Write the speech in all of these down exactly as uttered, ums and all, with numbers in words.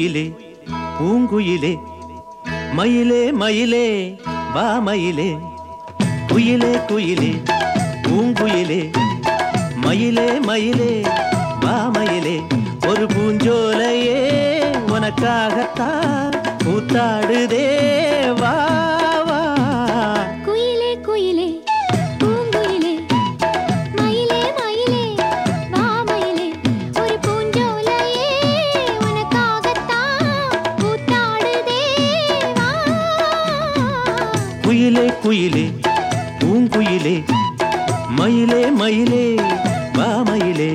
குயிலே பூங்குயிலே மயிலே மயிலே வா மயிலே குயிலே குயிலே பூங்குயிலே மயிலே மயிலே வா மயிலே ஒரு பூஞ்சோலையே உனக்காகத்தான் கூத்தாடுதே வா வா குயிலே குயிலே பூங்குயிலே மயிலே மயிலே வா மயிலே ஒரு பூஞ்சோலையே உனக்காகத்தான் கூத்தாடுதே வா குயிலே குயிலே பூங்குயிலே மயிலே மயிலே வா மயிலே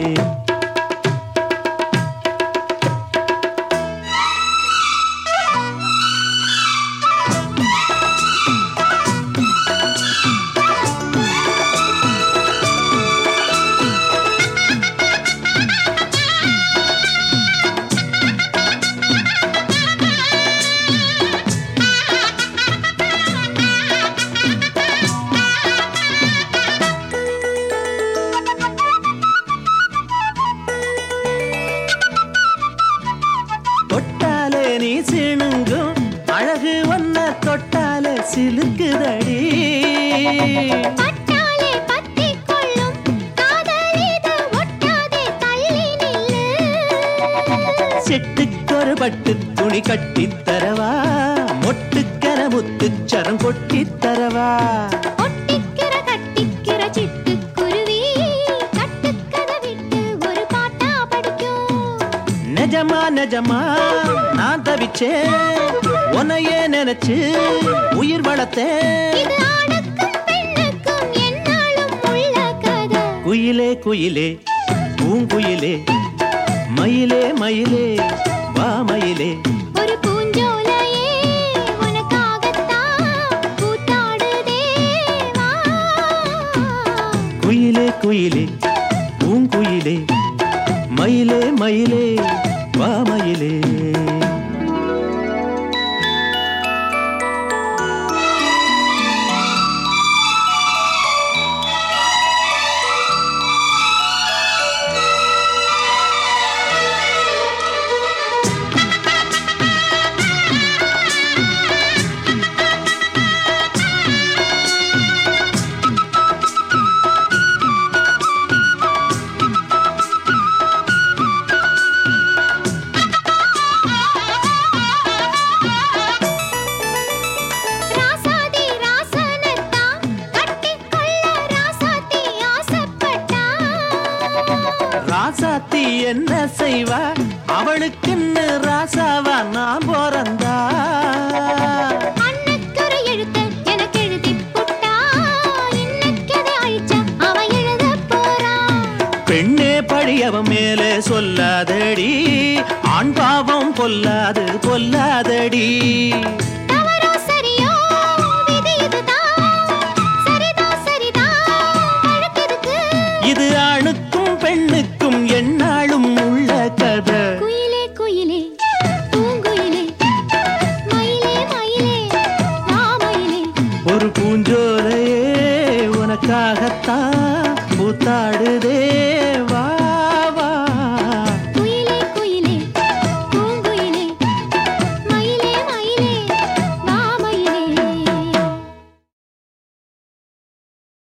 தொட்டாலே நீ சிணுங்கும் அழகு ஒன்ன தொட்டாலே சிலுக்குதடி பட்டாலே பத்திக் கொள்ளும் காதல் இது ஒட்டாதே தள்ளி நில்லு செட்டுக்கொரு பட்டு துணி கட்டித் தரவா மொட்டுக்கர முத்துச்சரம் கொட்டித் தரவா ஒட்டிக்கிற கட்டிக்கிற சிட்டுக்குருவி கட்டுக்கதை விட்டு ஒரு பாட்டா படிக்கும் நிஜமா நிஜமா நான் தவிச்சேன் உன்னையே நினைச்சு உயிர் வளர்த்தேன் இது ஆணுக்கும் பெண்ணுக்கும் என்னாலும் உள்ள கதை குயிலே குயிலே பூங்குயிலே மயிலே மயிலே வா மயிலே ஒரு பூஞ்சோலையே உனக்காகத்தான் கூத்தாடுதே வா குயிலே குயிலே பூங்குயிலே மயிலே மயிலே வா மயிலே ராசாதி ராசனத்தான் கட்டிக்கொள்ள ராசாத்தி ஆசைப்பட்டா ராசாத்தி என்ன செய்வா அவளுக்குன்னு ராசாவா நான் பிறந்தா அன்னைக்கொரு எழுத்து எனக்கு எழுதிப் புட்டா இன்னைக்கதை அழிச்சா அவன் எழுதப் போறான் பெண்ணே பழியவன் மேலே சொல்லாதடி ஆண் பாவம் பொல்லாது பொல்லாதடி தவறோ சரியோ விதி இதுதான் சரிதான் சரிதான் அழுத்ததுக்கு இது ஆணுக்கும் பெண்ணுக்கும் எந்நாளும் உள்ள கதை குயிலே குயிலே பூங்குயிலே மயிலே மயிலே வா மயிலே ஒரு பூஞ்சோலையே உனக்காகத்தான்